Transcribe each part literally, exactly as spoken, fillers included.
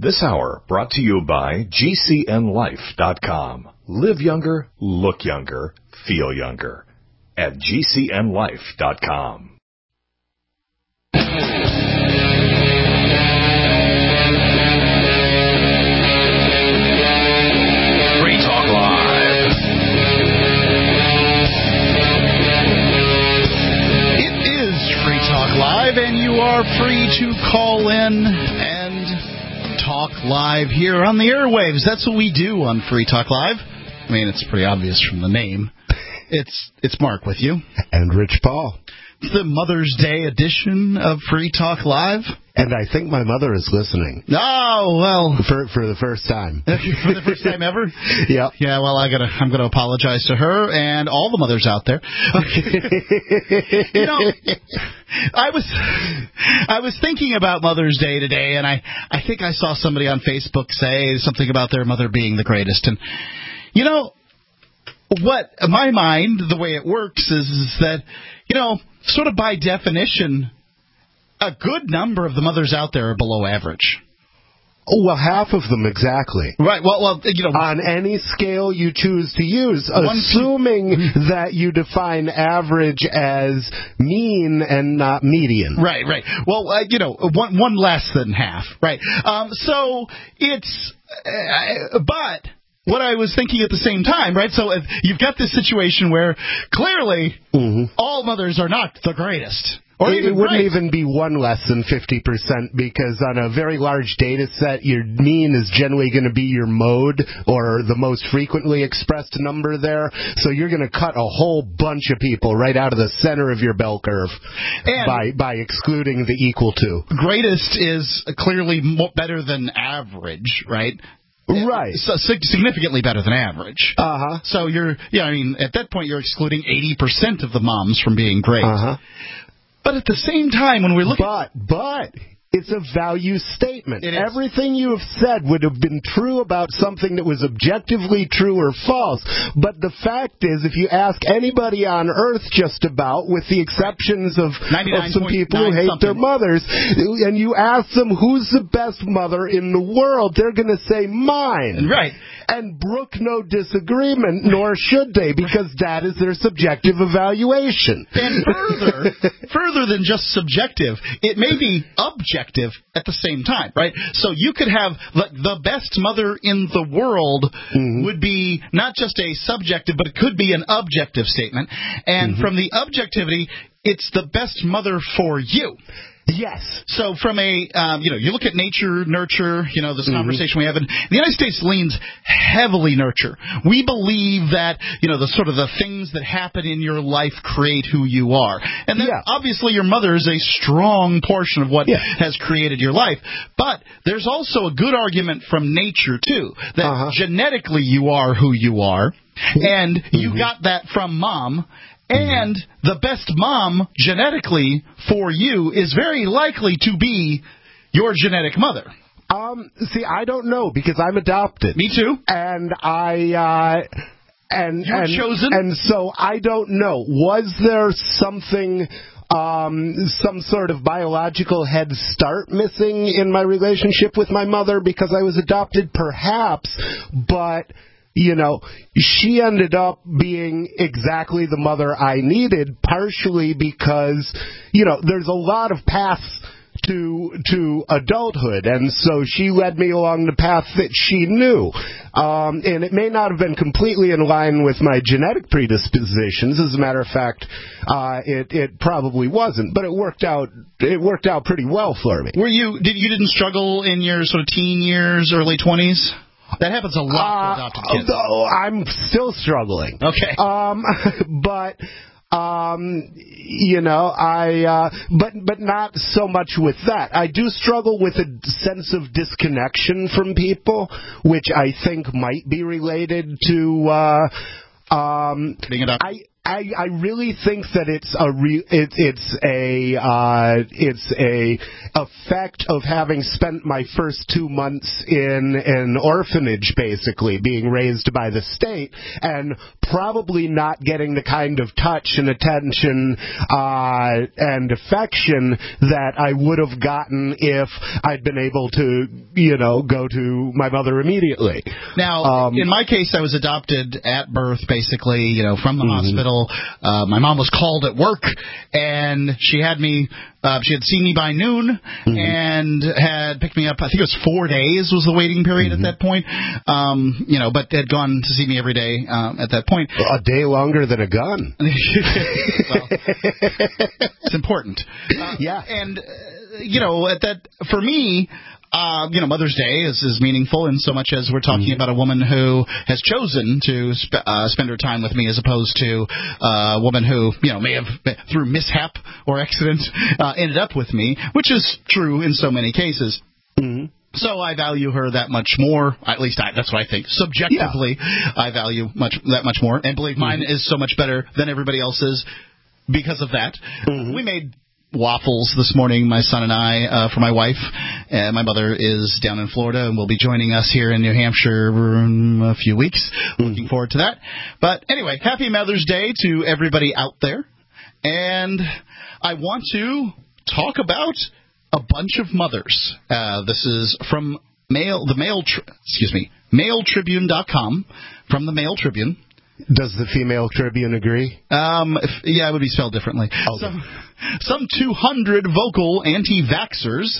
This hour brought to you by G C N life dot com. Live younger, look younger, feel younger at G C N life dot com. Free Talk Live. It is Free Talk Live, and you are free to call in and talk live here on the airwaves. That's what we do on Free Talk Live. I mean, it's pretty obvious from the name. It's it's Mark with you. And Rich Paul. It's the Mother's Day edition of Free Talk Live. And I think my mother is listening. Oh, well. For for the first time. For the first time ever? Yeah. Yeah, well, I gotta, I'm going to apologize to her and all the mothers out there. You know, I was I was thinking about Mother's Day today, and I, I think I saw somebody on Facebook say something about their mother being the greatest. And, you know, what my mind, the way it works is, is that, you know, sort of by definition, a good number of the mothers out there are below average. Oh, well, half of them exactly. Right. Well, well, you know, on any scale you choose to use, one, assuming that you define average as mean and not median. Right. Right. Well, uh, you know, one one less than half. Right. Um, so it's, uh, but. What I was thinking at the same time, right? So if you've got this situation where clearly mm-hmm. all mothers are not the greatest. Or it, even it wouldn't great. even be one less than fifty percent, because on a very large data set, your mean is generally going to be your mode, or the most frequently expressed number there. So you're going to cut a whole bunch of people right out of the center of your bell curve and by by excluding the equal to. Greatest is clearly more, better than average, right? Right. So, significantly better than average. Uh-huh. So you're, yeah, I mean, at that point you're excluding eighty percent of the moms from being great. Uh-huh. But at the same time, when we look but, at... But, it's a value statement. It is. Everything you have said would have been true about something that was objectively true or false. But the fact is, if you ask anybody on Earth just about, with the exceptions of, of some people who hate something. their mothers, and you ask them who's the best mother in the world, they're going to say mine. Right. And brook no disagreement, nor should they, because that is their subjective evaluation. And further, further than just subjective, it may be objective at the same time, right? So you could have the, the best mother in the world mm-hmm. would be not just a subjective, but it could be an objective statement. And mm-hmm. from the objectivity, it's the best mother for you. Yes. So from a, um, you know, you look at nature, nurture, you know, this mm-hmm. conversation we have, and the United States leans heavily nurture. We believe that, you know, the sort of the things that happen in your life create who you are. And then yeah. obviously your mother is a strong portion of what yeah. has created your life. But there's also a good argument from nature, too, that uh-huh. genetically you are who you are, and mm-hmm. you got that from mom. And the best mom, genetically, for you is very likely to be your genetic mother. Um, see, I don't know, because I'm adopted. Me too. And I, uh, and, You're and, chosen. And so I don't know. Was there something, um, some sort of biological head start missing in my relationship with my mother because I was adopted? Perhaps, but... You know, she ended up being exactly the mother I needed, partially because, you know, there's a lot of paths to to adulthood, and so she led me along the path that she knew. Um, and it may not have been completely in line with my genetic predispositions. As a matter of fact, uh, it it probably wasn't, but it worked out. It worked out pretty well for me. Were you did you didn't struggle in your sort of teen years, early twenties? That happens a lot uh, for adopted kids. Oh, I'm still struggling. Okay. Um, but, um, you know, I, uh, but, but not so much with that. I do struggle with a sense of disconnection from people, which I think might be related to, uh, um, being adopted. I, I, I really think that it's a re- it, it's a uh, it's a effect of having spent my first two months in an orphanage, basically being raised by the state, and probably not getting the kind of touch and attention uh, and affection that I would have gotten if I'd been able to, you know, go to my mother immediately. Now, um, in my case, I was adopted at birth, basically, you know, from the mm-hmm. hospital. Uh, my mom was called at work, and she had me. Uh, she had seen me by noon mm-hmm. and had picked me up. I think it was four days was the waiting period mm-hmm. at that point. Um, you know, but had gone to see me every day um, at that point. A day longer than a gun. Well, it's important. Uh, yeah, and uh, you know, at that for me. Uh, you know, Mother's Day is, is meaningful in so much as we're talking mm-hmm. about a woman who has chosen to sp- uh, spend her time with me as opposed to uh, a woman who, you know, may have, through mishap or accident, uh, ended up with me, which is true in so many cases. Mm-hmm. So I value her that much more. At least I, that's what I think. Subjectively, yeah. I value much that much more. And believe mm-hmm. mine is so much better than everybody else's because of that. Mm-hmm. We made waffles this morning, my son and I, uh, for my wife. And my mother is down in Florida and will be joining us here in New Hampshire in a few weeks. Mm. Looking forward to that. But anyway, happy Mother's Day to everybody out there. And I want to talk about a bunch of mothers. Uh, this is from Mail, the Mail, tri- excuse me, mail tribune dot com, from the Mail Tribune. Does the Female Tribune agree? Um, if, yeah, it would be spelled differently. Okay. Some, some two hundred vocal anti-vaxxers,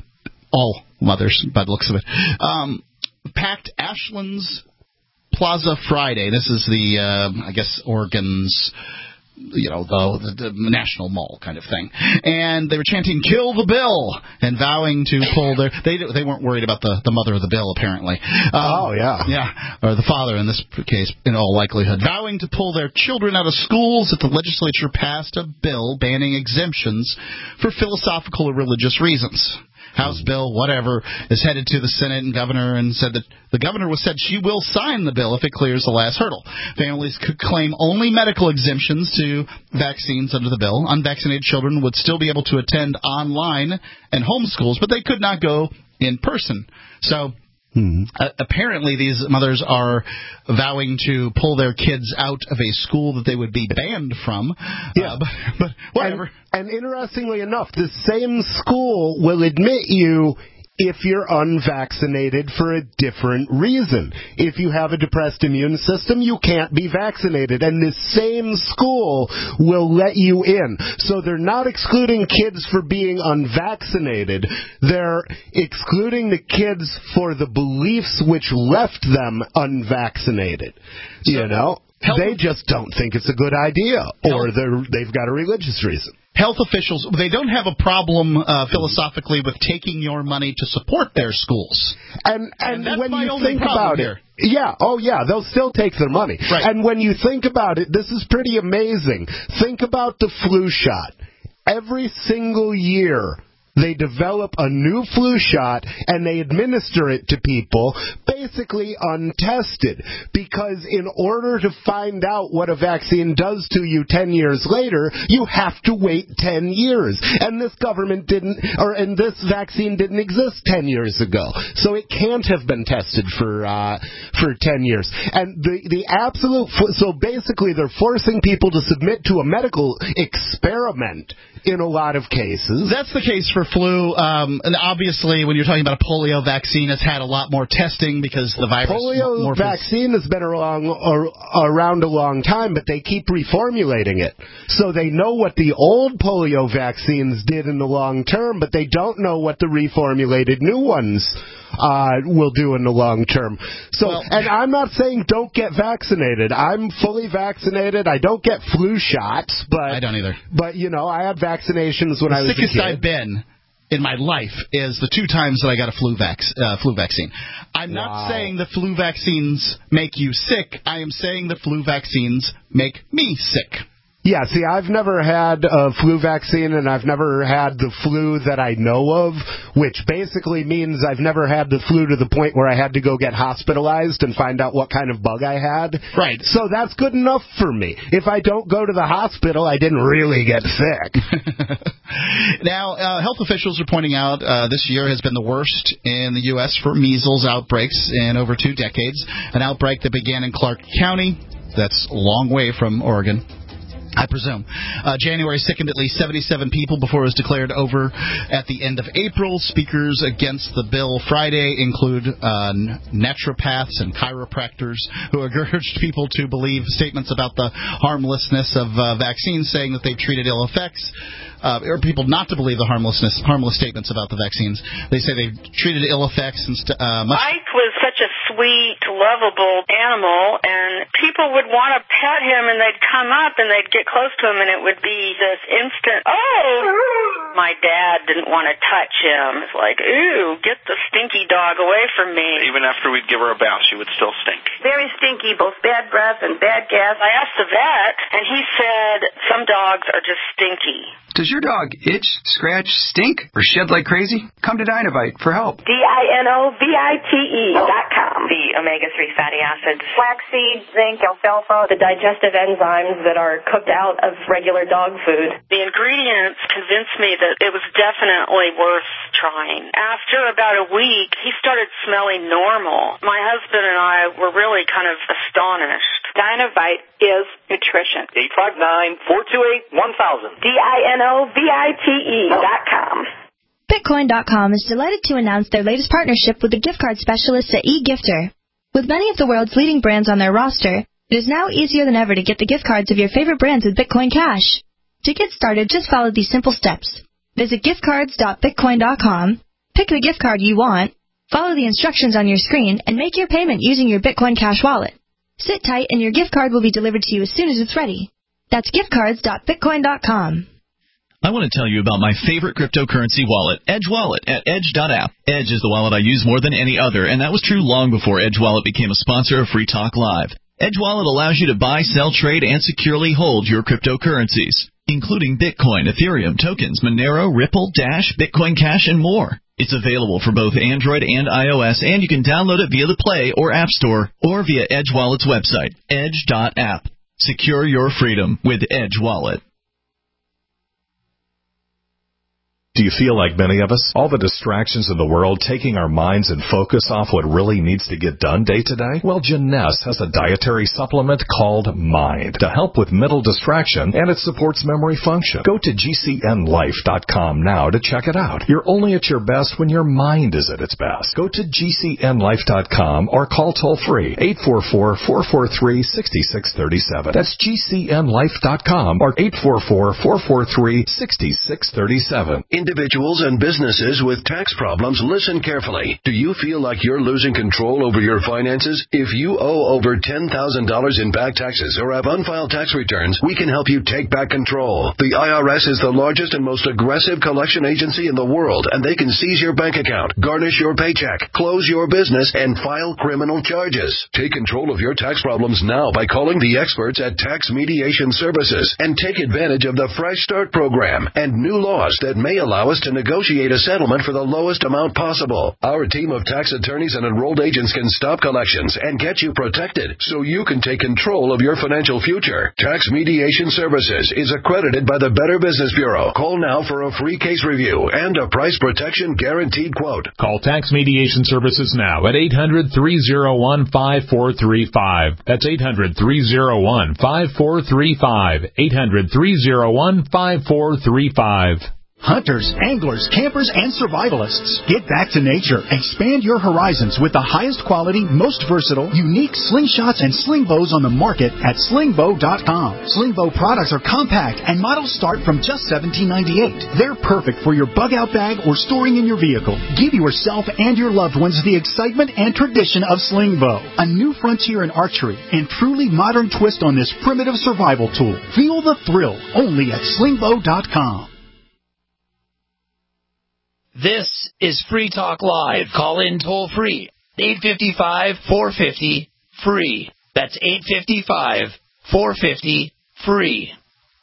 all mothers by the looks of it, um, packed Ashland's Plaza Friday. This is the, uh, I guess, Oregon's, you know, the, the, the national mall kind of thing. And they were chanting, "Kill the bill," and vowing to pull their... They they weren't worried about the, the mother of the bill, apparently. Um, oh, yeah. Yeah, or the father in this case, in all likelihood. Vowing to pull their children out of schools if the legislature passed a bill banning exemptions for philosophical or religious reasons. House bill, whatever, is headed to the Senate and governor, and said that the governor was said she will sign the bill if it clears the last hurdle. Families could claim only medical exemptions to vaccines under the bill. Unvaccinated children would still be able to attend online and homeschools, but they could not go in person. So Mm-hmm. Uh, apparently, these mothers are vowing to pull their kids out of a school that they would be banned from. Yeah, uh, but, but whatever. And, and interestingly enough, the same school will admit you if you're unvaccinated for a different reason. If you have a depressed immune system, you can't be vaccinated, and the same school will let you in. So they're not excluding kids for being unvaccinated. They're excluding the kids for the beliefs which left them unvaccinated. So, you know? They just don't think it's a good idea, or they're, they've got a religious reason. Health officials, they don't have a problem uh, philosophically with taking your money to support their schools. And and, and when you think about here. it, yeah, oh yeah, they'll still take their money. Right. And when you think about it, this is pretty amazing. Think about the flu shot. Every single year, they develop a new flu shot and they administer it to people basically untested, because in order to find out what a vaccine does to you ten years later, you have to wait ten years. And this government didn't, or and this vaccine didn't exist ten years ago, so it can't have been tested for uh, for ten years. And the the absolute, so basically they're forcing people to submit to a medical experiment in a lot of cases. That's the case for flu. Um, and obviously, when you're talking about a polio vaccine, it's had a lot more testing because the virus... Polio more vaccine has been around, or, around a long time, but they keep reformulating it. So they know what the old polio vaccines did in the long term, but they don't know what the reformulated new ones Uh, will do in the long term. So, well, and I'm not saying don't get vaccinated. I'm fully vaccinated. I don't get flu shots, but I don't either. But you know, I had vaccinations when the I was a kid. The sickest I've been in my life is the two times that I got a flu vac- uh, flu vaccine. I'm wow. not saying the flu vaccines make you sick. I am saying the flu vaccines make me sick. Yeah, see, I've never had a flu vaccine, and I've never had the flu that I know of, which basically means I've never had the flu to the point where I had to go get hospitalized and find out what kind of bug I had. Right. So that's good enough for me. If I don't go to the hospital, I didn't really get sick. Now, uh, health officials are pointing out uh, this year has been the worst in the U S for measles outbreaks in over two decades, an outbreak that began in Clark County. That's a long way from Oregon, I presume. Uh, January sickened at least seventy-seven people before it was declared over at the end of April. Speakers against the bill Friday include uh, naturopaths and chiropractors who urged people to believe statements about the harmlessness of uh, vaccines, saying that they've treated ill effects. Uh, or people not to believe the harmlessness, harmless statements about the vaccines. They say they've treated ill effects and st- uh, much. Mike was such a sweet, lovable animal, and people would want to pet him, and they'd come up and they'd get close to him, and it would be this instant, oh! My dad didn't want to touch him. It's like, ooh, get the stinky dog away from me. Even after we'd give her a bath, she would still stink. Very stinky, both bad breath and bad gas. I asked the vet, and he said some dogs are just stinky. Does your dog itch, scratch, stink, or shed like crazy? Come to Dinovite for help. D I N O V I T E dot com. The omega three fatty acids. Flaxseed, zinc, alfalfa, the digestive enzymes that are cooked out of regular dog food. The ingredients convinced me that it was definitely worth trying. After about a week, he started smelling normal. My husband and I were really kind of astonished. Dinovite is nutrition. eight five nine, four two eight, one thousand. D I N O V I T E dot com. Bitcoin dot com is delighted to announce their latest partnership with the gift card specialists at eGifter. With many of the world's leading brands on their roster, it is now easier than ever to get the gift cards of your favorite brands with Bitcoin Cash. To get started, just follow these simple steps. Visit gift cards dot bitcoin dot com, pick the gift card you want, follow the instructions on your screen, and make your payment using your Bitcoin Cash wallet. Sit tight and your gift card will be delivered to you as soon as it's ready. That's gift cards dot bitcoin dot com. I want to tell you about my favorite cryptocurrency wallet, Edge Wallet, at edge dot app. Edge is the wallet I use more than any other, and that was true long before Edge Wallet became a sponsor of Free Talk Live. Edge Wallet allows you to buy, sell, trade, and securely hold your cryptocurrencies, including Bitcoin, Ethereum, tokens, Monero, Ripple, Dash, Bitcoin Cash, and more. It's available for both Android and iOS, and you can download it via the Play or App Store or via Edge Wallet's website, edge dot app. Secure your freedom with Edge Wallet. Do you feel like many of us? All the distractions in the world taking our minds and focus off what really needs to get done day to day? Well, Jeunesse has a dietary supplement called Mind to help with mental distraction, and it supports memory function. Go to G C N life dot com now to check it out. You're only at your best when your mind is at its best. Go to G C N life dot com or call toll-free eight four four, four four three, six six three seven. That's G C N life dot com or eight four four, four four three, six six three seven. Individuals and businesses with tax problems, listen carefully. Do you feel like you're losing control over your finances? If you owe over ten thousand dollars in back taxes or have unfiled tax returns, we can help you take back control. The I R S is the largest and most aggressive collection agency in the world, and they can seize your bank account, garnish your paycheck, close your business, and file criminal charges. Take control of your tax problems now by calling the experts at Tax Mediation Services and take advantage of the Fresh Start program and new laws that may allow Allow us to negotiate a settlement for the lowest amount possible. Our team of tax attorneys and enrolled agents can stop collections and get you protected so you can take control of your financial future. Tax Mediation Services is accredited by the Better Business Bureau. Call now for a free case review and a price protection guaranteed quote. Call Tax Mediation Services now at eight hundred, three oh one, five four three five. That's eight hundred, three oh one, five four three five. eight hundred, three oh one, five four three five. Hunters, anglers, campers, and survivalists, get back to nature. Expand your horizons with the highest quality, most versatile, unique slingshots and sling bows on the market at sling bow dot com. Sling bow products are compact and models start from just seventeen ninety-eight. They're perfect for your bug-out bag or storing in your vehicle. Give yourself and your loved ones the excitement and tradition of sling bow, a new frontier in archery and truly modern twist on this primitive survival tool. Feel the thrill only at sling bow dot com. This is Free Talk Live. Call in toll-free, eight five five, four five zero, free. That's eight five five, four five zero, free.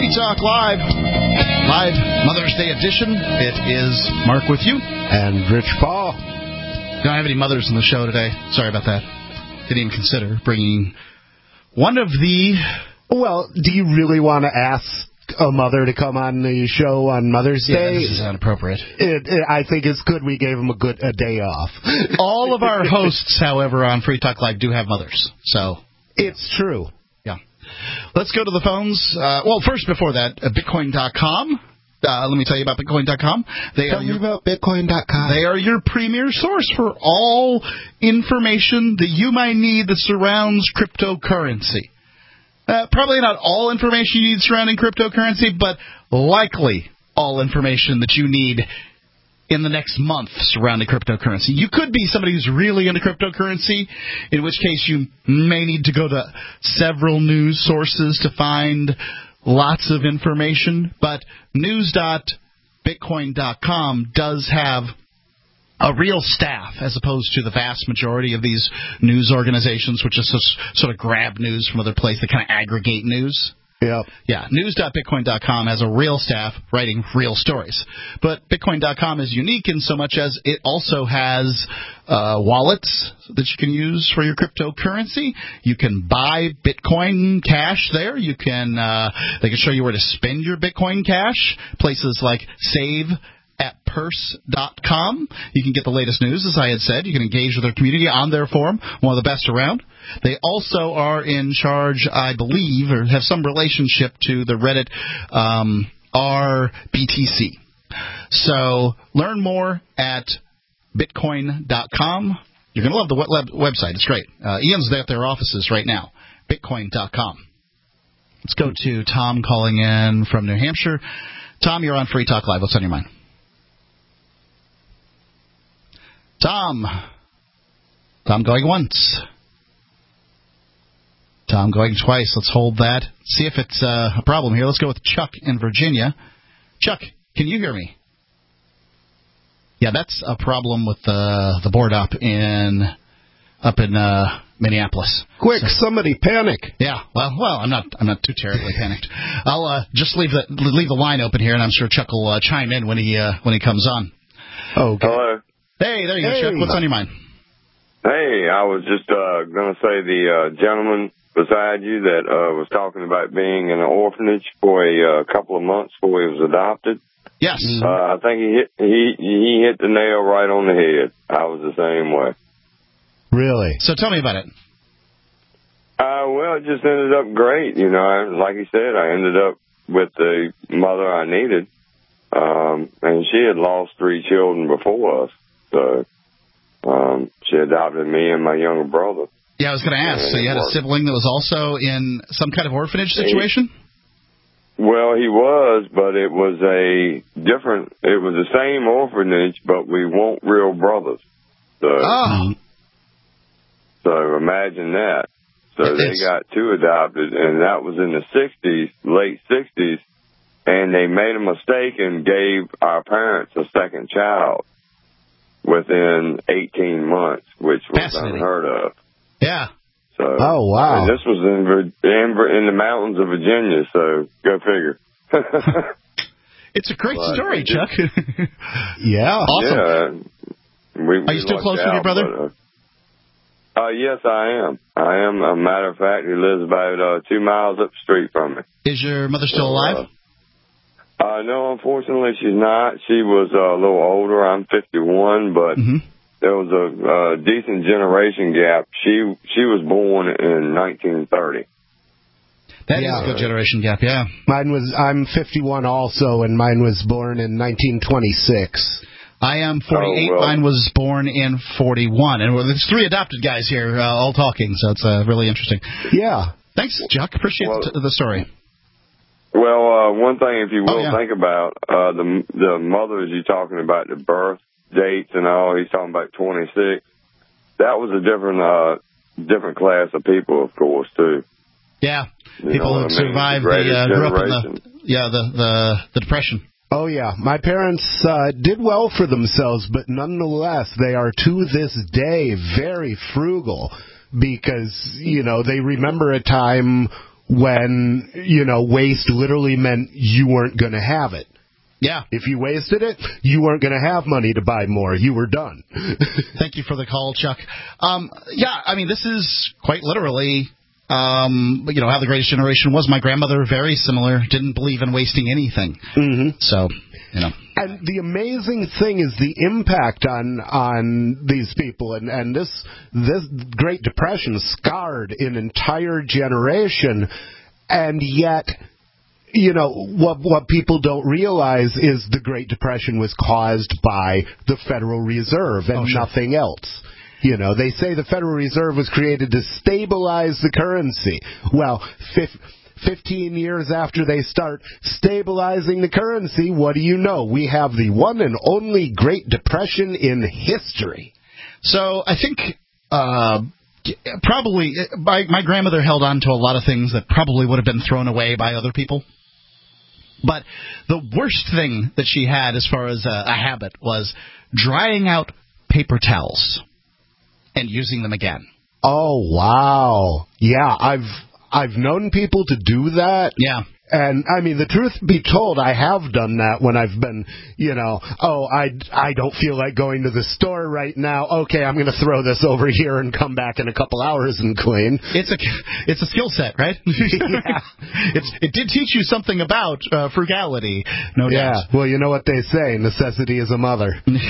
Free Talk Live. Live Mother's Day edition. It is Mark with you. And Rich Paul. Don't have any mothers in the show today. Sorry about that. Didn't even consider bringing one of the... Well, do you really want to ask a mother to come on the show on Mother's yeah, Day? This is inappropriate. It, it, I think it's good we gave them a good a day off. All of our hosts, however, on Free Talk Live do have mothers. So it's true. Yeah. Let's go to the phones. Uh, well, first, before that, uh, Bitcoin dot com. Uh, let me tell you about Bitcoin dot com. They tell are me your, about Bitcoin dot com. They are your premier source for all information that you might need that surrounds cryptocurrency. Uh, probably not all information you need surrounding cryptocurrency, but likely all information that you need in the next month surrounding cryptocurrency. You could be somebody who's really into cryptocurrency, in which case you may need to go to several news sources to find lots of information, but news dot bitcoin dot com does have a real staff, as opposed to the vast majority of these news organizations, which just sort of grab news from other places that kind of aggregate news. Yeah. Yeah. news dot bitcoin dot com has a real staff writing real stories. But Bitcoin dot com is unique in so much as it also has uh, wallets that you can use for your cryptocurrency. You can buy Bitcoin Cash there. You can uh, they can show you where to spend your Bitcoin Cash. Places like Save at purse dot com. You can get the latest news, as I had said. You can engage with their community on their forum, one of the best around. They also are in charge, I believe, or have some relationship to the Reddit um, R B T C. So learn more at bitcoin dot com. You're going to love the web- website. It's great. Uh, Ian's at their offices right now, bitcoin dot com. Let's go to Tom calling in from New Hampshire. Tom, you're on Free Talk Live. What's on your mind? Tom. Tom going once. Tom going twice. Let's hold that. See if it's uh, a problem here. Let's go with Chuck in Virginia. Chuck, can you hear me? Yeah, that's a problem with uh, the board up in up in uh, Minneapolis. Quick, so, somebody panic! Yeah, well, well, I'm not I'm not too terribly panicked. I'll uh, just leave the leave the line open here, and I'm sure Chuck will uh, chime in when he uh, when he comes on. Okay. Hello. Hey, there you hey. go, Chuck. What's on your mind? Hey, I was just uh, going to say the uh, gentleman beside you that uh, was talking about being in an orphanage for a uh, couple of months before he was adopted. Yes. Uh, I think he hit he he hit the nail right on the head. I was the same way. Really? So tell me about it. Uh, well, it just ended up great. You know, I, like he said, I ended up with the mother I needed, um, and she had lost three children before us. So um, she adopted me and my younger brother. Yeah, I was going to ask. So you had a sibling that was also in some kind of orphanage situation? Well, he was, but it was a different, it was the same orphanage, but we weren't real brothers. So, oh. So imagine that. So it they is. got two adopted, and that was in the sixties, late sixties, and they made a mistake and gave our parents a second child within eighteen months, which was unheard of. Yeah. So, oh, wow. And this was in, in in the mountains of Virginia, so go figure. It's a great but story, just, Chuck. Yeah. Awesome. Yeah. We, Are you still close with your brother? But, uh, uh, yes, I am. I am. A matter of fact, he lives about uh, two miles up the street from me. Is your mother still so, alive? Uh, uh, no, unfortunately, she's not. She was uh, a little older. I'm fifty-one, but mm-hmm. there was a uh, decent generation gap. She she was born in nineteen thirty. That yeah. is a good generation gap, yeah. Mine was, I'm fifty-one also, and mine was born in nineteen twenty-six. I am forty-eight. Oh, well. Mine was born in forty-one. And there's three adopted guys here uh, all talking, so it's uh, really interesting. Yeah. Thanks, Chuck. Appreciate well, the, the story. Well, uh, one thing, if you will, oh, yeah. think about uh, the the mothers you're talking about, the birth dates and all. He's talking about twenty-six. That was a different uh, different class of people, of course, too. Yeah, you people who survived the, the uh, grew up in the yeah the, the the depression. Oh yeah, my parents uh, did well for themselves, but nonetheless, they are to this day very frugal because you know they remember a time when, you know, waste literally meant you weren't going to have it. Yeah. If you wasted it, you weren't going to have money to buy more. You were done. Thank you for the call, Chuck. Um, yeah, I mean, this is quite literally, um, you know, how the Greatest Generation was. My grandmother, very similar, didn't believe in wasting anything. Mm-hmm. So, you know. And the amazing thing is the impact on on these people, and, and this this Great Depression scarred an entire generation, and yet, you know, what what people don't realize is the Great Depression was caused by the Federal Reserve and oh, sure. nothing else. You know, they say the Federal Reserve was created to stabilize the currency. Well, fif- fifteen years after they start stabilizing the currency, what do you know? We have the one and only Great Depression in history. So I think uh, probably my, my grandmother held on to a lot of things that probably would have been thrown away by other people. But the worst thing that she had as far as a, a habit was drying out paper towels and using them again. Oh, wow. Yeah, I've I've known people to do that. Yeah. And, I mean, the truth be told, I have done that when I've been, you know, oh, I, I don't feel like going to the store right now. Okay, I'm going to throw this over here and come back in a couple hours and clean. It's a, it's a skill set, right? Yeah. It's, it did teach you something about uh, frugality, no doubt. Yeah, well, you know what they say, necessity is a mother.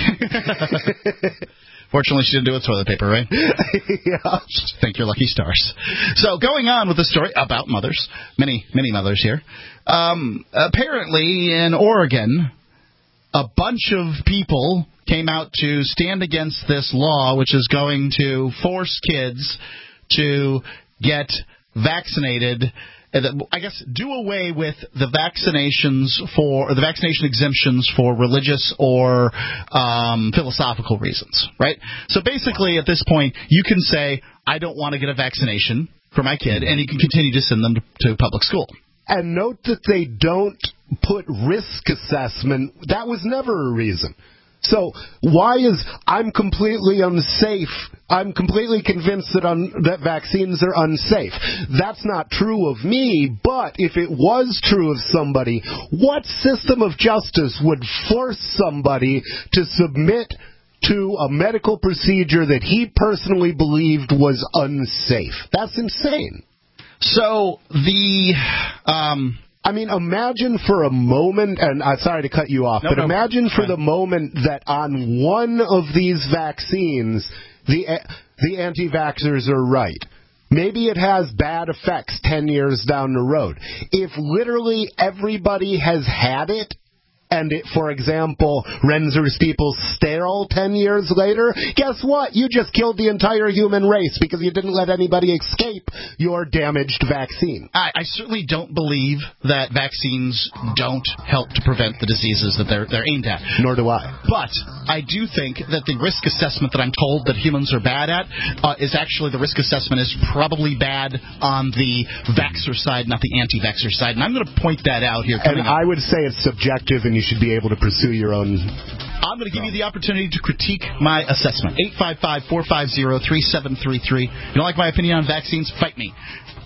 Fortunately, she didn't do it with toilet paper, right? Yeah. Just thank your lucky stars. So, going on with the story about mothers, many, many mothers here. Um, apparently, in Oregon, a bunch of people came out to stand against this law, which is going to force kids to get vaccinated. I guess do away with the vaccinations for or the vaccination exemptions for religious or um, philosophical reasons, right? So basically, at this point, you can say, I don't want to get a vaccination for my kid, and you can continue to send them to, to public school. And note that they don't put risk assessment. That was never a reason. So why is I'm completely unsafe? I'm completely convinced that un, that vaccines are unsafe. That's not true of me, but if it was true of somebody, what system of justice would force somebody to submit to a medical procedure that he personally believed was unsafe? That's insane. So the... Um I mean, imagine for a moment, and I'm sorry to cut you off, no, but no, imagine for fine. the moment that on one of these vaccines, the the anti-vaxxers are right. Maybe it has bad effects ten years down the road. If literally everybody has had it, and it, for example, renders people sterile ten years later, guess what? You just killed the entire human race because you didn't let anybody escape your damaged vaccine. I, I certainly don't believe that vaccines don't help to prevent the diseases that they're, they're aimed at. Nor do I. But I do think that the risk assessment that I'm told that humans are bad at uh, is actually the risk assessment is probably bad on the vaxxer side, not the anti-vaxxer side. And I'm going to point that out here. And I would say it's subjective, and you should be able to pursue your own. I'm going to give you the opportunity to critique my assessment. eight five five, four five zero, three seven three three. You don't like my opinion on vaccines? Fight me.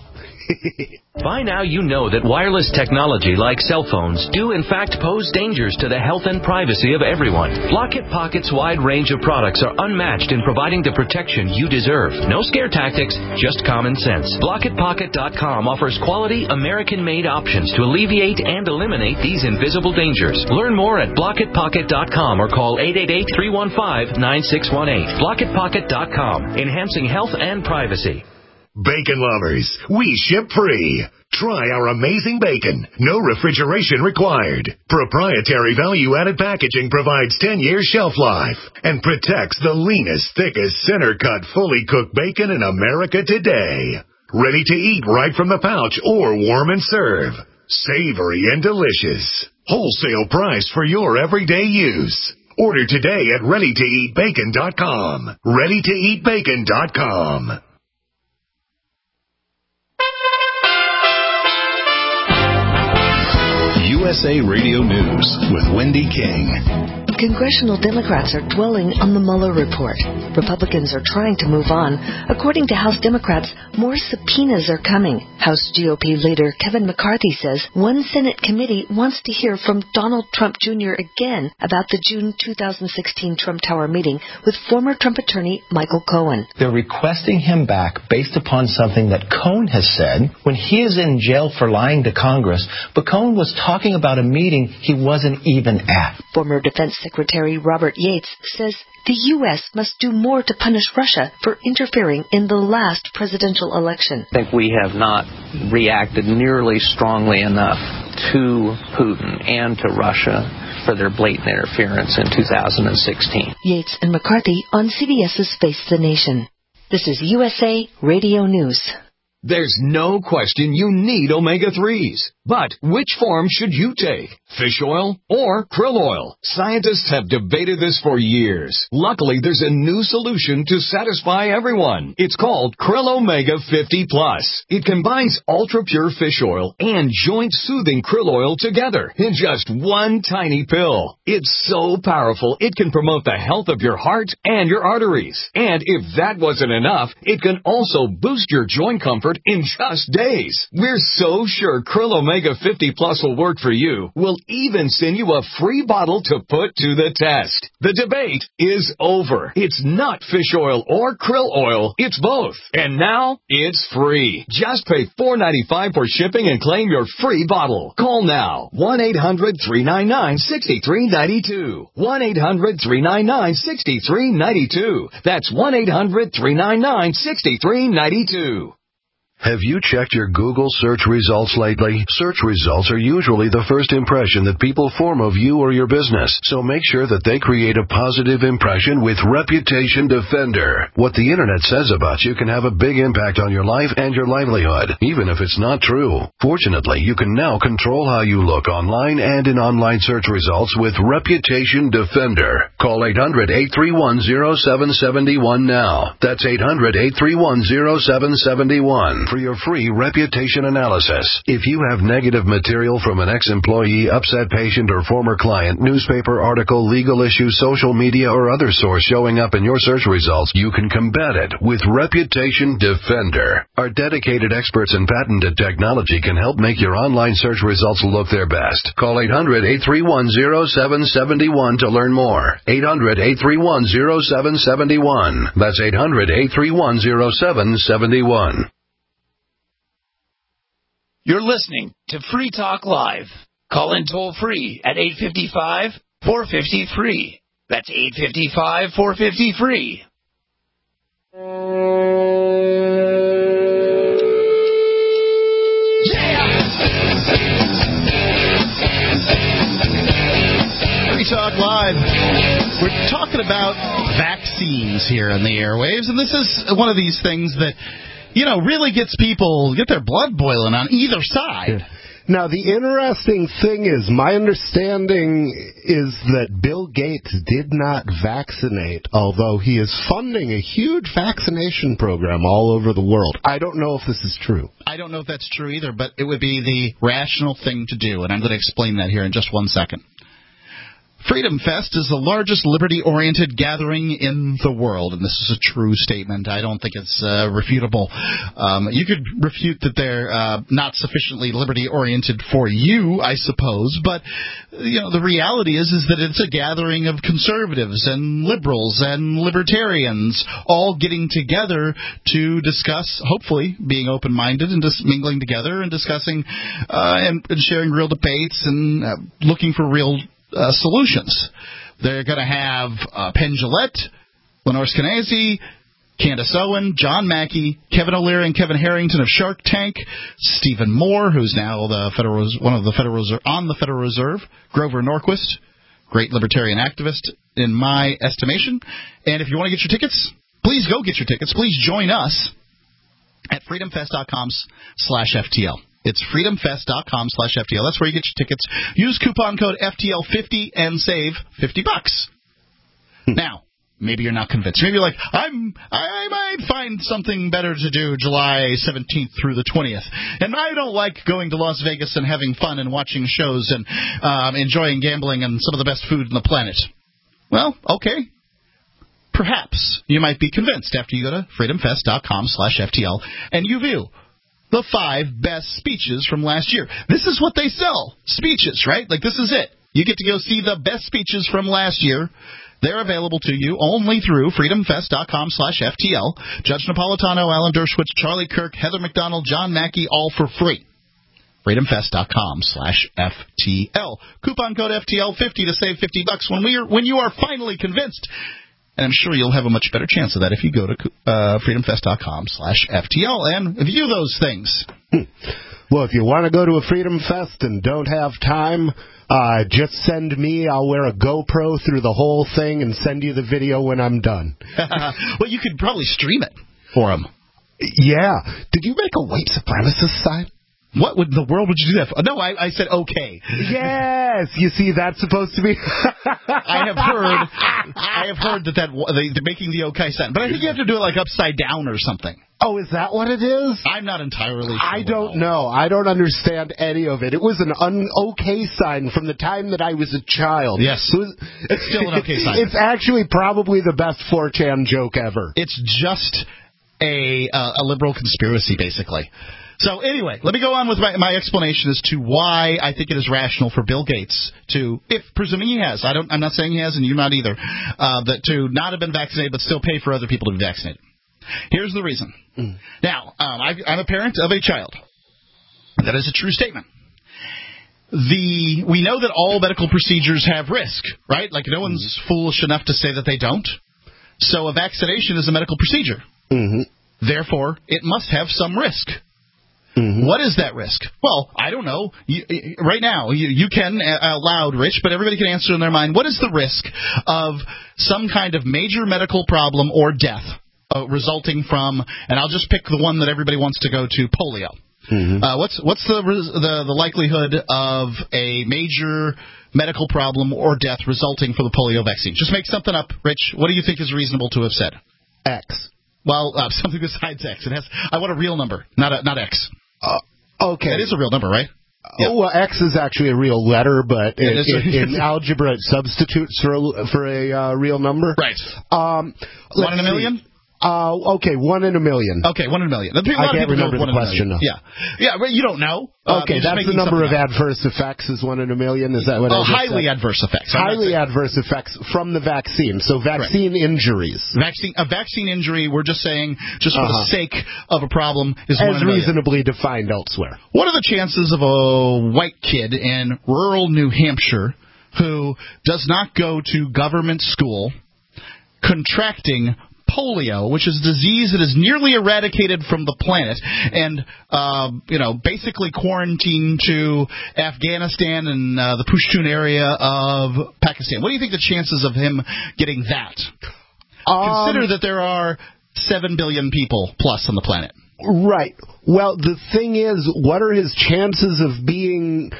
By now you know that wireless technology like cell phones do in fact pose dangers to the health and privacy of everyone. Blockit Pocket's wide range of products are unmatched in providing the protection you deserve. No scare tactics, just common sense. Blockit Pocket dot com offers quality American-made options to alleviate and eliminate these invisible dangers. Learn more at Blockit Pocket dot com or call eight eight eight, three one five, nine six one eight. Blockit Pocket dot com, enhancing health and privacy. Bacon lovers, we ship free. Try our amazing bacon. No refrigeration required. Proprietary value-added packaging provides ten years shelf life and protects the leanest, thickest, center-cut, fully cooked bacon in America today. Ready to eat right from the pouch or warm and serve. Savory and delicious. Wholesale price for your everyday use. Order today at ready to eat bacon dot com. ready to eat bacon dot com. U S A Radio News with Wendy King. congressional Democrats are dwelling on the Mueller report. Republicans are trying to move on. According to House Democrats, more subpoenas are coming. House G O P leader Kevin McCarthy says one Senate committee wants to hear from Donald Trump Junior again about the June two thousand sixteen Trump Tower meeting with former Trump attorney Michael Cohen. They're requesting him back based upon something that Cohen has said when he is in jail for lying to Congress, but Cohen was talking about a meeting he wasn't even at. Former Defense Secretary Robert Yates says the U S must do more to punish Russia for interfering in the last presidential election. I think we have not reacted nearly strongly enough to Putin and to Russia for their blatant interference in two thousand sixteen. Yates and McCarthy on CBS's Face the Nation. This is U S A Radio News. There's no question you need omega threes. But which form should you take? Fish oil or krill oil? Scientists have debated this for years. Luckily, there's a new solution to satisfy everyone. It's called Krill Omega fifty plus. It combines ultra-pure fish oil and joint-soothing krill oil together in just one tiny pill. It's so powerful, it can promote the health of your heart and your arteries. And if that wasn't enough, it can also boost your joint comfort in just days. We're so sure Krill Omega fifty plus will work for you. We'll even send you a free bottle to put to the test. The debate is over. It's not fish oil or krill oil. It's both. And now it's free. Just pay four dollars and ninety-five cents for shipping and claim your free bottle. Call now. one eight hundred three nine nine six three nine two. one eight hundred three nine nine six three nine two. That's one eight hundred three nine nine six three nine two. Have you checked your Google search results lately? Search results are usually the first impression that people form of you or your business, so make sure that they create a positive impression with Reputation Defender. What the internet says about you can have a big impact on your life and your livelihood, even if it's not true. Fortunately, you can now control how you look online and in online search results with Reputation Defender. Call eight hundred eight three one zero seven seven one now. That's eight hundred eight three one zero seven seven one. For your free reputation analysis. If you have negative material from an ex-employee, upset patient, or former client, newspaper article, legal issue, social media, or other source showing up in your search results, you can combat it with Reputation Defender. Our dedicated experts in patented technology can help make your online search results look their best. Call eight hundred eight three one zero seven seven one to learn more. eight hundred eight three one zero seven seven one. That's eight hundred eight three one zero seven seven one. You're listening to Free Talk Live. Call in toll free at eight five five, four five zero, free. That's eight five five, four five zero, free. Free Talk Live. We're talking about vaccines here on the airwaves, and this is one of these things that, you know, really gets people, get their blood boiling on either side. Now, the interesting thing is, my understanding is that Bill Gates did not vaccinate, although he is funding a huge vaccination program all over the world. I don't know if this is true. I don't know if that's true either, but it would be the rational thing to do, and I'm going to explain that here in just one second. Freedom Fest is the largest liberty-oriented gathering in the world, and this is a true statement. I don't think it's uh, refutable. Um, you could refute that they're uh, not sufficiently liberty-oriented for you, I suppose, but you know the reality is is that it's a gathering of conservatives and liberals and libertarians all getting together to discuss, hopefully, being open-minded and just mingling together and discussing uh, and, and sharing real debates and uh, looking for real Uh, solutions. They're going to have uh, Penn Jillette, Lenore Skenazy, Candace Owen, John Mackey, Kevin O'Leary and Kevin Harrington of Shark Tank, Stephen Moore, who's now the Federal one of the Federal Reserve, on the Federal Reserve, Grover Norquist, great libertarian activist in my estimation. And if you want to get your tickets, please go get your tickets. Please join us at freedomfest.com slash FTL. It's freedomfest.com slash FTL. That's where you get your tickets. Use coupon code F T L fifty and save fifty bucks. Now, maybe you're not convinced. Maybe you're like, I'm, I, I might find something better to do July seventeenth through the twentieth. And I don't like going to Las Vegas and having fun and watching shows and um, enjoying gambling and some of the best food on the planet. Well, okay. Perhaps you might be convinced after you go to freedomfest.com slash FTL and you view the five best speeches from last year. This is what they sell, speeches, right? Like, this is it. You get to go see the best speeches from last year. They're available to you only through freedomfest.com slash FTL. Judge Napolitano, Alan Dershowitz, Charlie Kirk, Heather McDonald, John Mackey, all for free. freedomfest.com slash FTL. Coupon code F T L fifty to save fifty bucks when we are, when you are finally convinced. And I'm sure you'll have a much better chance of that if you go to uh, freedomfest.com slash FTL and view those things. Well, if you want to go to a Freedom Fest and don't have time, uh, just send me. I'll wear a GoPro through the whole thing and send you the video when I'm done. Well, you could probably stream it for them. Yeah. Did you make a white supremacist sign? What would the world would you do that for? No, I, I said okay. Yes, you see, that's supposed to be. I have heard, I have heard that that they, they're making the okay sign, but I think you have to do it like upside down or something. Oh, is that what it is? I'm not entirely sure. I don't know. I don't understand any of it. It was an un-okay sign from the time that I was a child. Yes. It was, it's still an okay sign. It's actually probably the best four chan joke ever. It's just a uh, a liberal conspiracy, basically. So anyway, let me go on with my, my explanation as to why I think it is rational for Bill Gates to, if presuming he has, I don't, I'm not saying he has, and you're not either, uh, that to not have been vaccinated but still pay for other people to be vaccinated. Here's the reason. Mm. Now, um, I, I'm a parent of a child. That is a true statement. The we know that all medical procedures have risk, right? Like no one's mm-hmm. foolish enough to say that they don't. So a vaccination is a medical procedure. Mm-hmm. Therefore, it must have some risk. Mm-hmm. What is that risk? Well, I don't know. You, right now, you, you can uh, aloud, Rich, but everybody can answer in their mind. What is the risk of some kind of major medical problem or death uh, resulting from, and I'll just pick the one that everybody wants to go to, polio. Mm-hmm. Uh, what's what's the, the the likelihood of a major medical problem or death resulting from the polio vaccine? Just make something up, Rich. What do you think is reasonable to have said? X. Well, uh, something besides X. It has. I want a real number, not a, not X. Uh, okay. That is a real number, right? Yeah. Oh, well, X is actually a real letter, but it, it, it, in algebra it substitutes for a, for a uh, real number. Right. Um, one in a million? See. Uh, okay, one in a million. Okay, one in a million. A I can't remember the question. No. Yeah, yeah, but you don't know. Uh, okay, that's the number of adverse effects is one in a million. Is that what oh, I just highly said? adverse effects. I'm highly adverse effects from the vaccine. So vaccine Correct. injuries. Vaccine a vaccine injury. We're just saying, just for uh-huh. the sake of a problem, is as one in a million. reasonably defined elsewhere. What are the chances of a white kid in rural New Hampshire who does not go to government school contracting polio, which is a disease that is nearly eradicated from the planet, and uh, you know, basically quarantined to Afghanistan and uh, the Pushtun area of Pakistan? What do you think the chances of him getting that? Um, Consider that there are seven billion people plus on the planet. Right. Well, the thing is, what are his chances of being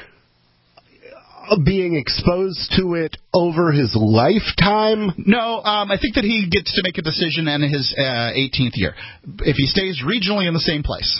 being exposed to it over his lifetime? No, um, I think that he gets to make a decision in his uh, eighteenth year if he stays regionally in the same place.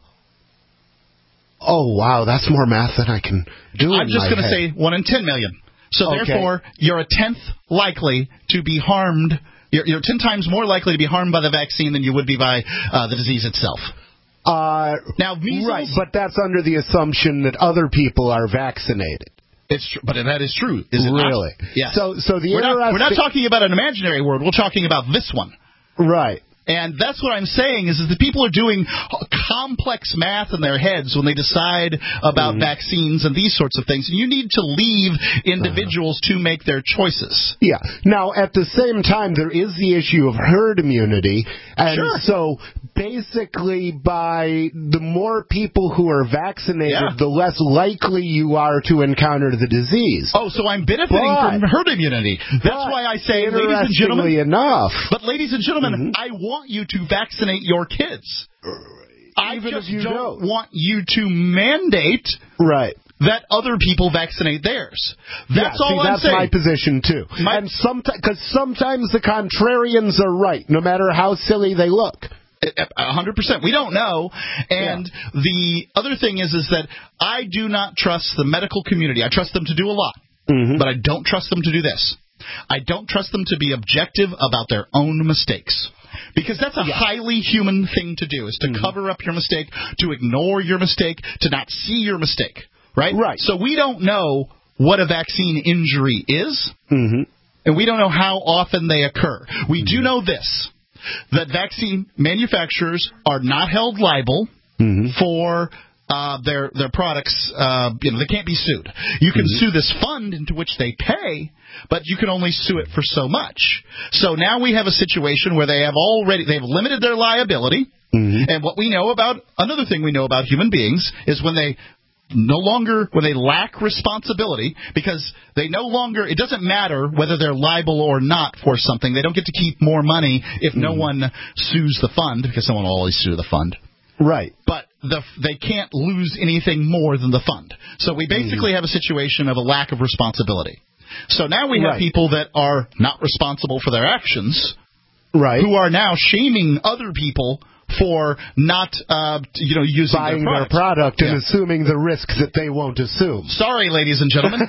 Oh, wow, that's more math than I can do. I'm just going to say one in ten million. So okay. Therefore, you're a tenth likely to be harmed. You're, you're ten times more likely to be harmed by the vaccine than you would be by uh, the disease itself. Uh, now, measles, right, but that's under the assumption that other people are vaccinated. It's true, but that is true, is it really? Not? Yes. So, so the we're not, we're not talking about an imaginary world. We're talking about this one. Right. And that's what I'm saying is, is that people are doing complex math in their heads when they decide about mm-hmm. vaccines and these sorts of things. And you need to leave individuals uh-huh. to make their choices. Yeah. Now, at the same time, there is the issue of herd immunity. And sure. so basically by the more people who are vaccinated, yeah. the less likely you are to encounter the disease. Oh, so I'm benefiting but, from herd immunity. That's why I say, ladies and gentlemen. enough. But ladies and gentlemen, mm-hmm. I want you to vaccinate your kids. I Even just if you don't, don't want you to mandate right. that other people vaccinate theirs. That's yeah, all see, I'm that's saying. my position, too. My, and sometimes, because sometimes the contrarians are right, no matter how silly they look. A hundred percent. We don't know. And yeah. the other thing is, is that I do not trust the medical community. I trust them to do a lot, mm-hmm. but I don't trust them to do this. I don't trust them to be objective about their own mistakes. Because that's a yeah. highly human thing to do, is to mm-hmm. cover up your mistake, to ignore your mistake, to not see your mistake, right? Right. So we don't know what a vaccine injury is, mm-hmm. and we don't know how often they occur. We mm-hmm. do know this, that vaccine manufacturers are not held liable mm-hmm. for uh, their their products. Uh, you know, they can't be sued. You can mm-hmm. sue this fund into which they pay, but you can only sue it for so much. So now we have a situation where they have already they've limited their liability. Mm-hmm. And what we know about another thing we know about human beings is when they no longer when they lack responsibility, because they no longer it doesn't matter whether they're liable or not for something. They don't get to keep more money if mm-hmm. no one sues the fund, because someone will always sue the fund. Right. But the, they can't lose anything more than the fund. So we basically mm-hmm. have a situation of a lack of responsibility. So now we have right. people that are not responsible for their actions, right? Who are now shaming other people for not, uh, you know, using buying their, their product and yeah. assuming the risks that they won't assume. Sorry, ladies and gentlemen.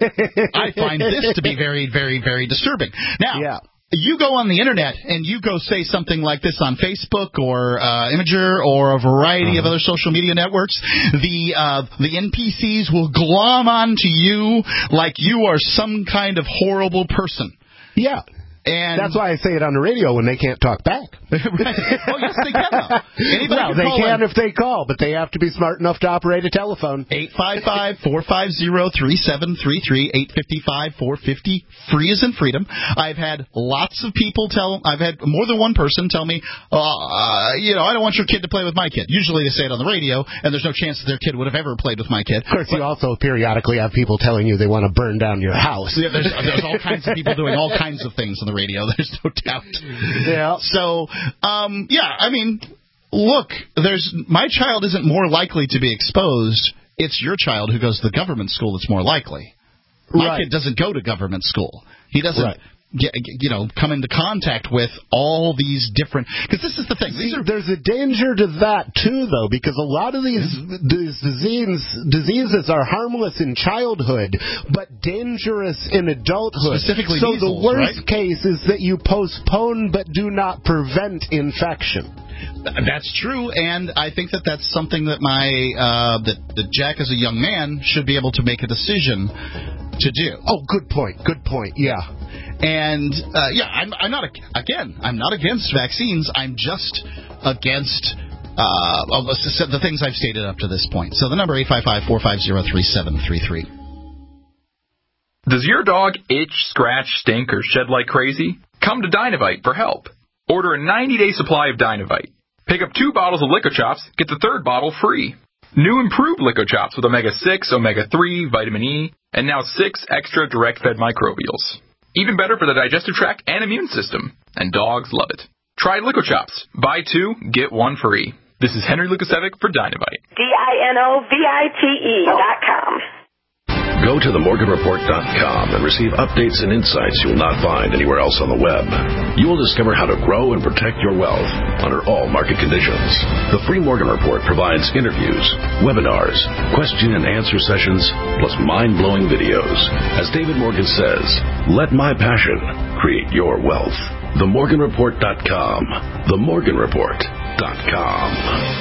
I find this to be very, very, very disturbing. Now, yeah. you go on the internet and you go say something like this on Facebook or uh, Imager or a variety uh-huh. of other social media networks, the uh, the N P Cs will glom onto you like you are some kind of horrible person. Yeah. And that's why I say it on the radio when they can't talk back. Right. Oh, yes, they can, though. Anybody well, can they call can in. if they call, but they have to be smart enough to operate a telephone. eight five five, four five zero, three seven three three, eight five five, four five zero, free as in freedom. I've had lots of people tell, I've had more than one person tell me, uh, you know, I don't want your kid to play with my kid. Usually they say it on the radio, and there's no chance that their kid would have ever played with my kid. Of course, but, you also periodically have people telling you they want to burn down your house. Yeah, there's, there's all kinds of people doing all kinds of things on the radio. There's no doubt. Yeah. So, um, yeah, I mean, look, there's my child isn't more likely to be exposed. It's your child who goes to the government school that's more likely. My right. kid doesn't go to government school. He doesn't. Right. Get, you know, come into contact with all these different... Because this is the thing. These See, are, there's a danger to that, too, though, because a lot of these, mm-hmm. these disease, diseases are harmless in childhood, but dangerous in adulthood. Specifically so measles, the worst right? case is that you postpone but do not prevent infection. That's true, and I think that that's something that my uh, that, that Jack, as a young man, should be able to make a decision to do. Oh, good point. Good point. Yeah. And, uh, yeah, I'm, I'm not, again, I'm not against vaccines. I'm just against uh, the things I've stated up to this point. So the number eight five five, four five zero, three seven three three. Does your dog itch, scratch, stink, or shed like crazy? Come to Dynovite for help. Order a ninety-day supply of Dynovite. Pick up two bottles of Lico Chops, get the third bottle free. New improved Lico Chops with omega six, omega three, vitamin E, and now six extra direct-fed microbials. Even better for the digestive tract and immune system. And dogs love it. Try Lico Chops. Buy two, get one free. This is Henry Lukasevic for Dynovite. D I N O V I T E dot com. Go to the morgan report dot com and receive updates and insights you will not find anywhere else on the web. You will discover how to grow and protect your wealth under all market conditions. The free Morgan Report provides interviews, webinars, question and answer sessions, plus mind-blowing videos. As David Morgan says, let my passion create your wealth. the morgan report dot com. the morgan report dot com.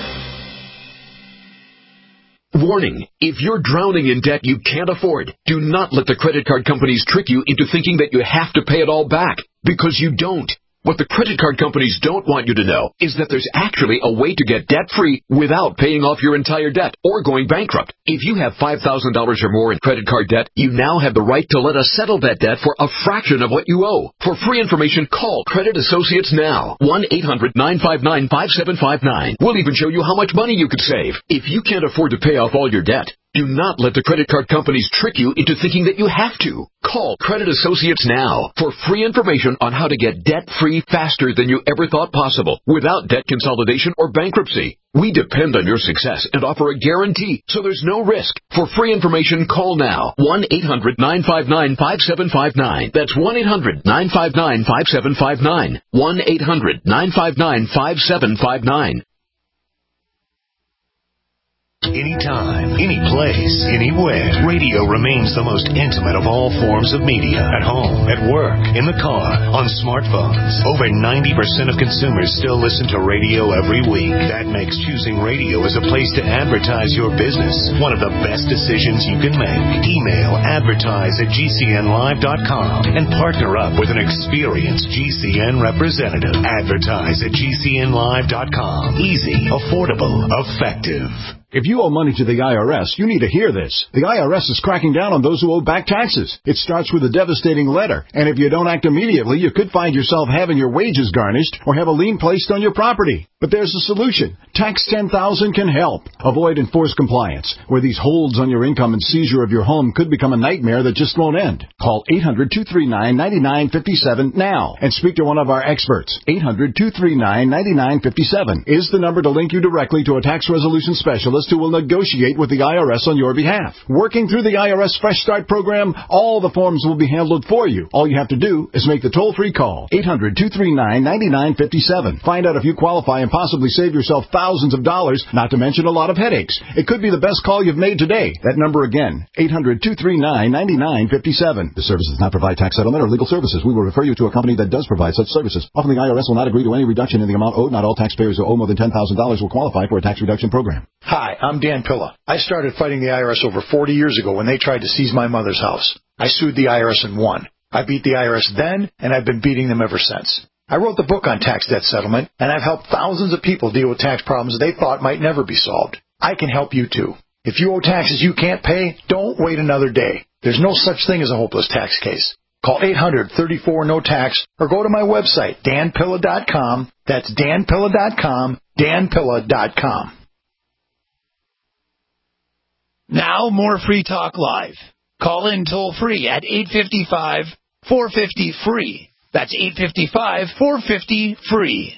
Warning, if you're drowning in debt you can't afford, do not let the credit card companies trick you into thinking that you have to pay it all back, because you don't. What the credit card companies don't want you to know is that there's actually a way to get debt-free without paying off your entire debt or going bankrupt. If you have five thousand dollars or more in credit card debt, you now have the right to let us settle that debt for a fraction of what you owe. For free information, call Credit Associates now. one eight hundred, nine five nine, five seven five nine. We'll even show you how much money you could save. If you can't afford to pay off all your debt, do not let the credit card companies trick you into thinking that you have to. Call Credit Associates now for free information on how to get debt-free faster than you ever thought possible without debt consolidation or bankruptcy. We depend on your success and offer a guarantee, so there's no risk. For free information, call now. one eight hundred, nine five nine, five seven five nine. That's one eight hundred, nine five nine, five seven five nine. one eight hundred, nine five nine, five seven five nine. Anytime, any place, anywhere. Radio remains the most intimate of all forms of media. At home, at work, in the car, on smartphones. Over ninety percent of consumers still listen to radio every week. That makes choosing radio as a place to advertise your business one of the best decisions you can make. Email advertise at G C N live dot com and partner up with an experienced G C N representative. Advertise at G C N live dot com. Easy, affordable, effective. If you owe money to the I R S, you need to hear this. The I R S is cracking down on those who owe back taxes. It starts with a devastating letter, and if you don't act immediately, you could find yourself having your wages garnished or have a lien placed on your property. But there's a solution. Tax ten thousand can help. Avoid enforced compliance, where these holds on your income and seizure of your home could become a nightmare that just won't end. Call eight hundred, two three nine, nine nine five seven now and speak to one of our experts. eight hundred, two three nine, nine nine five seven is the number to link you directly to a tax resolution specialist who will negotiate with the I R S on your behalf. Working through the I R S Fresh Start program, all the forms will be handled for you. All you have to do is make the toll-free call. eight hundred, two three nine, nine nine five seven. Find out if you qualify and possibly save yourself thousands of dollars, not to mention a lot of headaches. It could be the best call you've made today. That number again, eight hundred, two three nine, nine nine five seven. The service does not provide tax settlement or legal services. We will refer you to a company that does provide such services. Often the I R S will not agree to any reduction in the amount owed. Not all taxpayers who owe more than ten thousand dollars will qualify for a tax reduction program. Hi, I'm Dan Pilla. I started fighting the I R S over forty years ago when they tried to seize my mother's house. I sued the I R S and won. I beat the I R S then, and I've been beating them ever since. I wrote the book on tax debt settlement, and I've helped thousands of people deal with tax problems they thought might never be solved. I can help you too. If you owe taxes you can't pay, don't wait another day. There's no such thing as a hopeless tax case. Call eight hundred, thirty-four, no tax or go to my website, dan pilla dot com. That's dan pilla dot com, dan pilla dot com. Now more Free Talk Live. Call in toll free at eight five five, four five zero, free. That's eight five five, four five zero, free.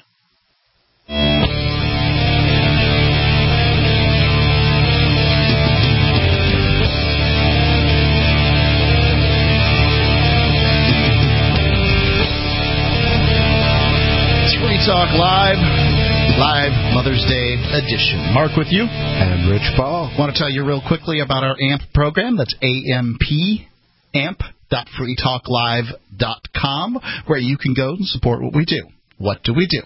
It's Free Talk Live. Live Mother's Day edition. Mark with you. And Rich Paul. Want to tell you real quickly about our A M P program. That's A M P, A M P dot free talk live dot com, where you can go and support what we do. What do we do?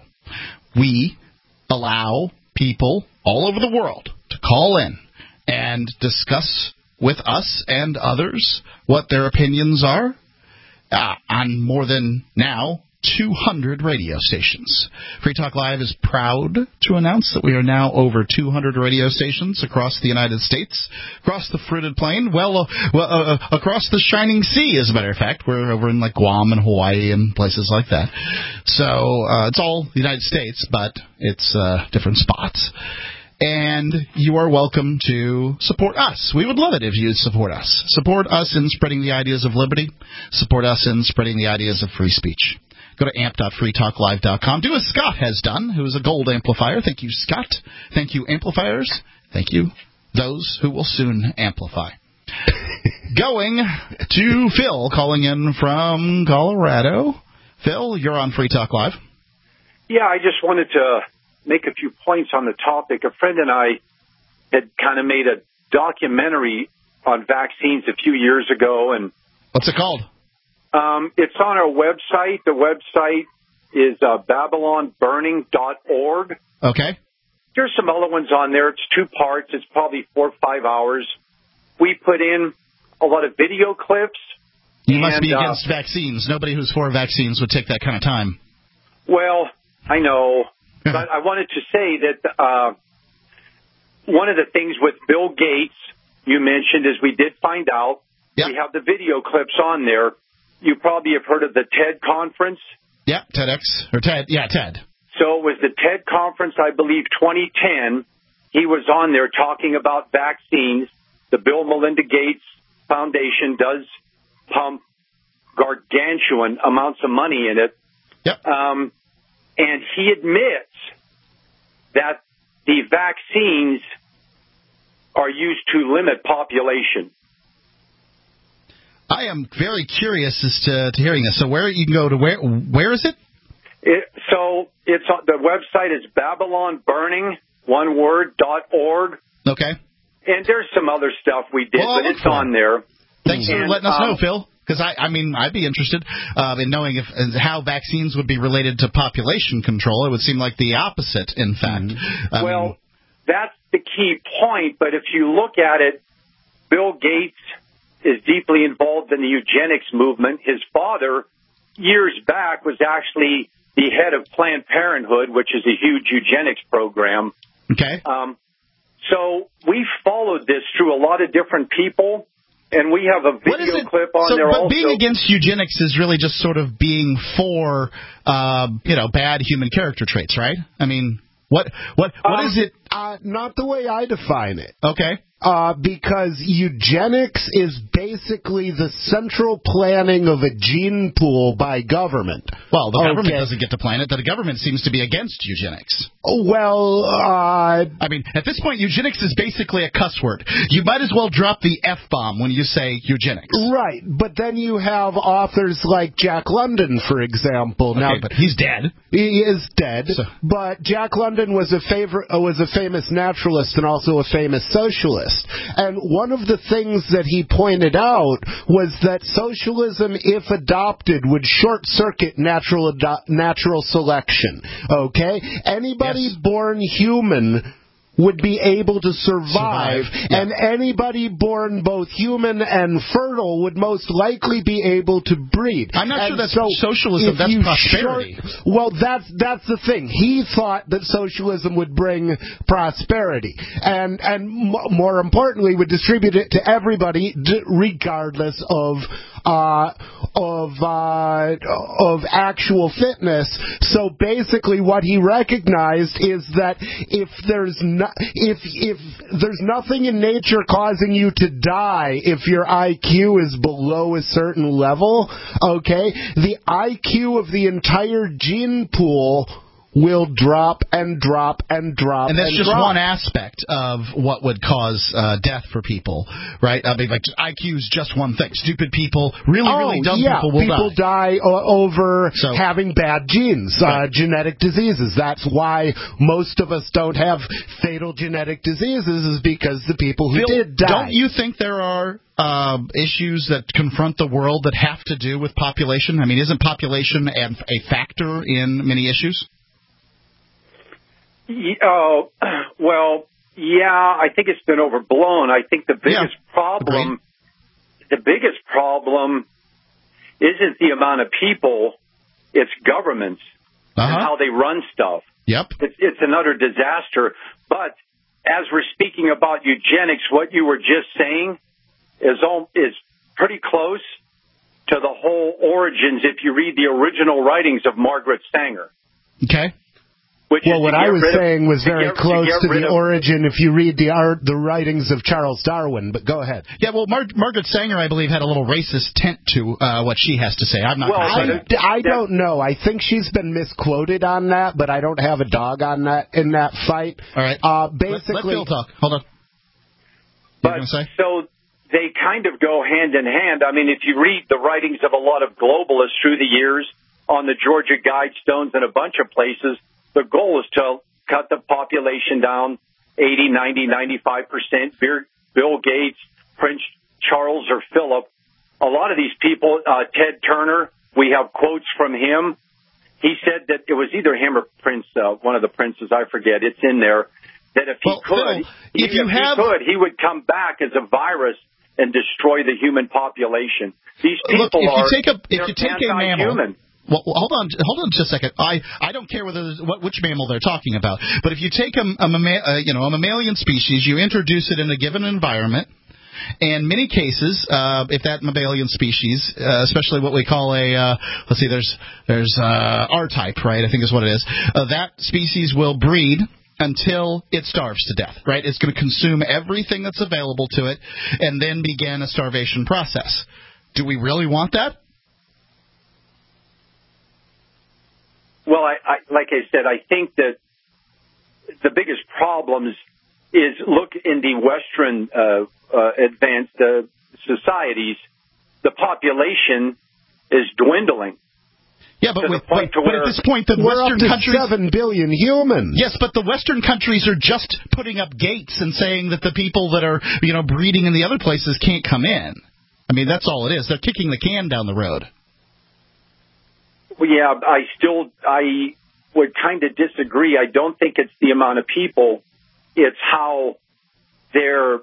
We allow people all over the world to call in and discuss with us and others what their opinions are uh, on more than now two hundred radio stations. Free Talk Live is proud to announce that we are now over two hundred radio stations across the United States, across the fruited plain, well, uh, well uh, across the shining sea, as a matter of fact. We're over in like Guam and Hawaii and places like that. So uh, it's all the United States, but it's uh, different spots. And you are welcome to support us. We would love it if you'd support us. Support us in spreading the ideas of liberty. Support us in spreading the ideas of free speech. Go to A M P dot free talk live dot com. Do as Scott has done, who is a gold amplifier. Thank you, Scott. Thank you, amplifiers. Thank you, those who will soon amplify. Going to Phil, calling in from Colorado. Phil, you're on Free Talk Live. Yeah, I just wanted to make a few points on the topic. A friend and I had kind of made a documentary on vaccines a few years ago. And what's it called? Um, it's on our website. The website is uh, babylon burning dot org. Okay. There's some other ones on there. It's two parts. It's probably four or five hours. We put in a lot of video clips. You and, must be against uh, vaccines. Nobody who's for vaccines would take that kind of time. Well, I know. But I wanted to say that uh, one of the things with Bill Gates you mentioned is we did find out. Yep. We have the video clips on there. You probably have heard of the TED conference. Yeah, TEDx. Or TED. Yeah, TED. So it was the TED conference, I believe, twenty ten. He was on there talking about vaccines. The Bill Melinda Gates Foundation does pump gargantuan amounts of money in it. Yep. Um, and he admits that the vaccines are used to limit population. I am very curious as to, to hearing this. So where you can go to where? Where is it? It so it's on, the website is Babylon Burning, one word, dot org. Okay. And there's some other stuff we did, well, but it's on there. Thanks and, for letting us um, know, Phil. Because I, I mean, I'd be interested uh, in knowing if uh, how vaccines would be related to population control. It would seem like the opposite, in fact. Mm-hmm. I well, mean, that's the key point. But if you look at it, Bill Gates is deeply involved in the eugenics movement. His father, years back, was actually the head of Planned Parenthood, which is a huge eugenics program. Okay. Um, so we followed this through a lot of different people. And we have a video clip on so, there but also. Being against eugenics is really just sort of being for, uh, you know, bad human character traits, right? I mean, what what what um, is it? Uh, not the way I define it. Okay. Uh, because eugenics is basically the central planning of a gene pool by government. Well, the government okay. doesn't get to plan it. The government seems to be against eugenics. Well, uh... I mean, at this point, eugenics is basically a cuss word. You might as well drop the F-bomb when you say eugenics. Right, but then you have authors like Jack London, for example. Okay, now, but he's dead. He is dead, so. but Jack London was a favorite, uh, was a famous naturalist and also a famous socialist. And one of the things that he pointed out was that socialism, if adopted, would short-circuit natural ado- natural selection. Okay? Anybody yes. born human would be able to survive, survive. Yeah. and anybody born both human and fertile would most likely be able to breed. I'm not and sure that's so socialism, that's prosperity. Short, well, that's that's the thing. He thought that socialism would bring prosperity, and and m- more importantly, would distribute it to everybody, d- regardless of uh, of uh, of actual fitness. So basically, what he recognized is that if there's no If if there's nothing in nature causing you to die if your I Q is below a certain level, okay, the I Q of the entire gene pool will drop and drop and drop. And that's and just drop. one aspect of what would cause uh, death for people, right? I mean, like I Q is just one thing. Stupid people, really, oh, really dumb yeah. people will people die. die o- over so, having bad genes, right. uh, genetic diseases. That's why most of us don't have fatal genetic diseases, is because the people who Phil, did die. Don't you think there are uh, issues that confront the world that have to do with population? I mean, isn't population a, a factor in many issues? Oh, well, yeah, I think it's been overblown. I think the biggest yeah. problem, Agreed. the biggest problem isn't the amount of people, it's governments uh-huh. and how they run stuff. Yep. It's, it's an utter disaster. But as we're speaking about eugenics, what you were just saying is all, is pretty close to the whole origins if you read the original writings of Margaret Sanger. Okay. Which well, what I was of, saying was very get, close to, to the of, origin if you read the art, the writings of Charles Darwin, but go ahead. Yeah, well, Mar- Margaret Sanger, I believe, had a little racist tint to uh, what she has to say. I'm not well, I, d- I don't know. I think she's been misquoted on that, but I don't have a dog on that in that fight. All right. Uh, basically, let, let Phil talk. Hold on. But so they kind of go hand in hand. I mean, if you read the writings of a lot of globalists through the years on the Georgia Guidestones and a bunch of places, the goal is to cut the population down eighty, ninety, ninety-five percent. Bill Gates, Prince Charles or Philip, a lot of these people, uh, Ted Turner, we have quotes from him. He said that it was either him or Prince, uh, one of the princes, I forget, it's in there, that if he well, could, Phil, if, if you he have... could, he would come back as a virus and destroy the human population. These people Look, if are you take a, if you take a mammal, well, hold on, hold on just a second. I, I don't care whether what, which mammal they're talking about, but if you take a, a, a you know a mammalian species, you introduce it in a given environment. In many cases, uh, if that mammalian species, uh, especially what we call a, uh, let's see, there's there's uh, R-type, right? I think is what it is. Uh, that species will breed until it starves to death, right? It's going to consume everything that's available to it, and then begin a starvation process. Do we really want that? Well, I, I, like I said, I think that the biggest problems is look in the Western uh, uh, advanced uh, societies, the population is dwindling. Yeah, but, with, but, to but where at this point, the we're Western up to countries... seven billion humans. Yes, but the Western countries are just putting up gates and saying that the people that are, you know, breeding in the other places can't come in. I mean, that's all it is. They're kicking the can down the road. Well, yeah, I still, I would kind of disagree. I don't think it's the amount of people. It's how their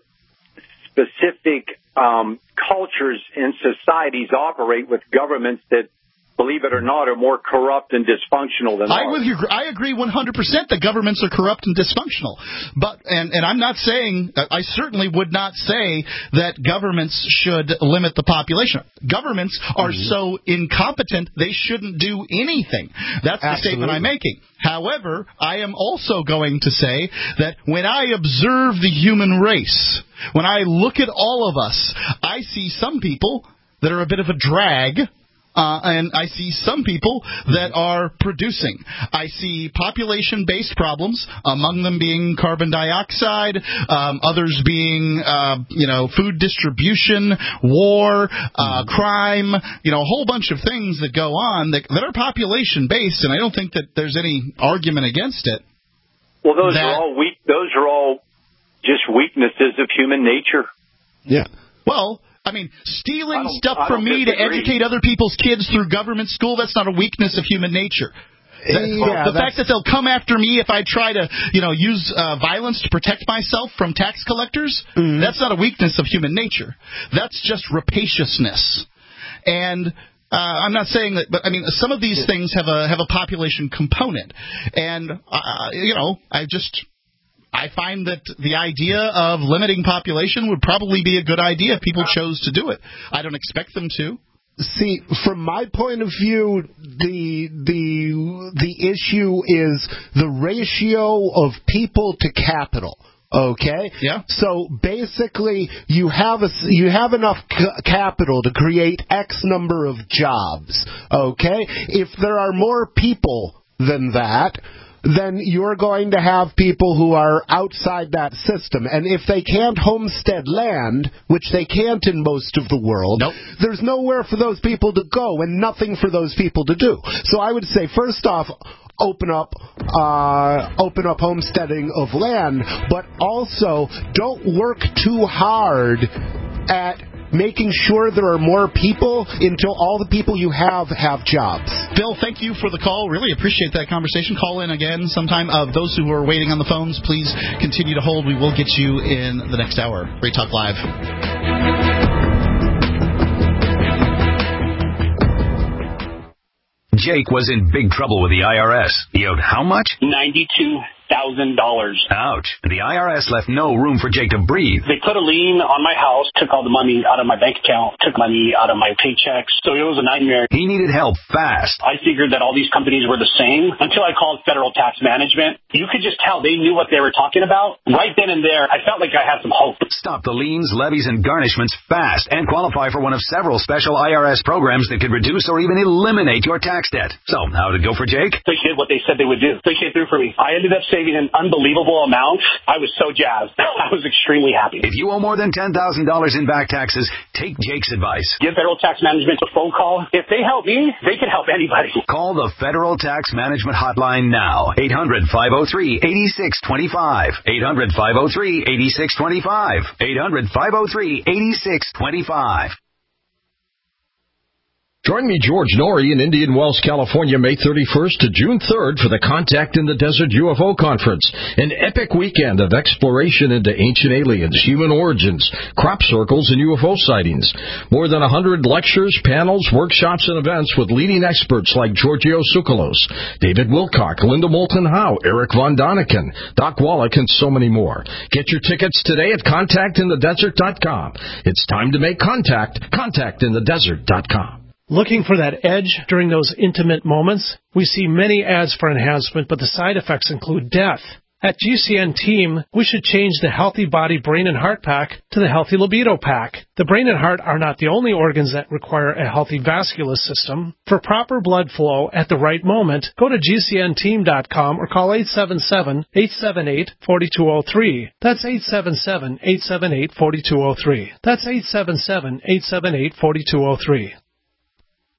specific um, cultures and societies operate with governments that, believe it or not, are more corrupt and dysfunctional than I ours. with you. I agree one hundred percent that governments are corrupt and dysfunctional. But and, and I'm not saying, I certainly would not say that governments should limit the population. Governments are mm-hmm. so incompetent they shouldn't do anything. That's the Absolutely. statement I'm making. However, I am also going to say that when I observe the human race, when I look at all of us, I see some people that are a bit of a drag. Uh, and I see some people that are producing. I see population-based problems, among them being carbon dioxide, um, others being, uh, you know, food distribution, war, uh, crime, you know, a whole bunch of things that go on that, that are population-based, and I don't think that there's any argument against it. Well, those that, are all weak. Those are all just weaknesses of human nature. Yeah. Well... I mean, stealing I stuff from me disagree. to educate other people's kids through government school, that's not a weakness of human nature. That, yeah, the fact that they'll come after me if I try to, you know, use uh, violence to protect myself from tax collectors, mm-hmm. that's not a weakness of human nature. That's just rapaciousness. And... Uh, I'm not saying that, but I mean, some of these things have a have a population component, and uh, you know, I just I find that the idea of limiting population would probably be a good idea if people chose to do it. I don't expect them to. See, from my point of view, the the the issue is the ratio of people to capital. Okay. Yeah. So basically, you have a you have enough c- capital to create X number of jobs. Okay. If there are more people than that, then you're going to have people who are outside that system. And if they can't homestead land, which they can't in most of the world, nope. there's nowhere for those people to go and nothing for those people to do. So I would say, first off, open up uh, open up homesteading of land, but also don't work too hard at making sure there are more people until all the people you have have jobs. Bill, thank you for the call. Really appreciate that conversation. Call in again sometime. Uh, those who are waiting on the phones, please continue to hold. We will get you in the next hour. Free Talk Live. Jake was in big trouble with the I R S. He owed how much? ninety-two thousand dollars. Ouch. The I R S left no room for Jake to breathe. They put a lien on my house, took all the money out of my bank account, took money out of my paychecks, so it was a nightmare. He needed help fast. I figured that all these companies were the same until I called Federal Tax Management. You could just tell they knew what they were talking about. Right then and there, I felt like I had some hope. Stop the liens, levies, and garnishments fast and qualify for one of several special I R S programs that could reduce or even eliminate your tax debt. So, how did it go for Jake? They did what they said they would do. They came through for me. I ended up saving an unbelievable amount. I was so jazzed. I was extremely happy. If you owe more than ten thousand dollars in back taxes, take Jake's advice. Give Federal Tax Management a phone call. If they help me, they can help anybody. Call the Federal Tax Management Hotline now. eight hundred, five oh three, eight six two five. eight hundred, five oh three, eight six two five. eight hundred, five oh three, eight six two five. Join me, George Norrie, in Indian Wells, California, May thirty-first to June third for the Contact in the Desert U F O Conference, an epic weekend of exploration into ancient aliens, human origins, crop circles, and U F O sightings. More than one hundred lectures, panels, workshops, and events with leading experts like Giorgio Tsoukalos, David Wilcock, Linda Moulton Howe, Eric Von Daniken, Doc Wallach, and so many more. Get your tickets today at contact in the desert dot com. It's time to make contact. contact in the desert dot com. Looking for that edge during those intimate moments? We see many ads for enhancement, but the side effects include death. At G C N Team, we should change the Healthy Body, Brain, and Heart Pack to the Healthy Libido Pack. The brain and heart are not the only organs that require a healthy vascular system. For proper blood flow at the right moment, go to G C N team dot com or call eight seven seven, eight seven eight, four two zero three. That's eight seven seven, eight seven eight, four two zero three. That's eight seven seven, eight seven eight, four two zero three.